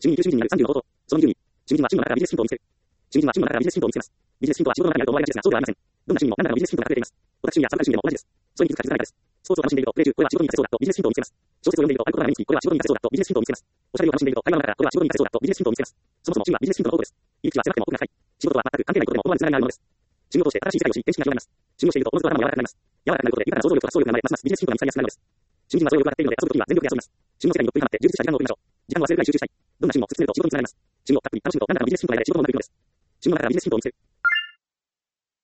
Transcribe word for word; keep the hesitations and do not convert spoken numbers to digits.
主任に求心人になるさんじゅうの方法。そのにじゅうに、主任人は真の中からビジネスヒントを見つける。主任人は真の中からビジネスヒントを見つけます。ビジネスヒントは仕事の中にあると思われがちですが、そうではありません。どんな趣味も何らかのビジネスヒントが隠れています。私趣味やサブカル趣味でも同じです。それに気づくか気づかないかです。スポーツを楽しんでいると、プレイ中、これは仕事に活かせそうだとビジネスヒントを見つけます。小説を読んでいると、あることが目につき、これは仕事に活かせそうだとビジネスヒントを見つけます。おしゃれを楽しんでいると、会話の中から、これは仕事に活かせそうだとビジネスヒントを見つけます。そもそも趣味はビジネスヒントの宝庫です。入り口は狭くても奥が深い。仕事は全く関係ないことでも思わぬつながりがあるものです。趣味を通して新しい世界を知り、見識が広がります。趣味をしていると、おのずと頭も柔らかくなります。柔らかくなることで、豊かな想像力と発想力が生まれ、ますますビジネスヒントが見つかりやすくなるのです。趣味人はそれを欲張っているので、遊ぶときは全力で遊びます。趣味の世界にどっぷりハマって充実した時間を送りましょう。時間を忘れるくらい集中したい。どんな趣味も突き詰めると仕事につながります。趣味をたっぷり楽しむと、何らかのビジネスヒントが得られ、仕事もうまくいくのです。趣味の中からビジネスヒントを見つける。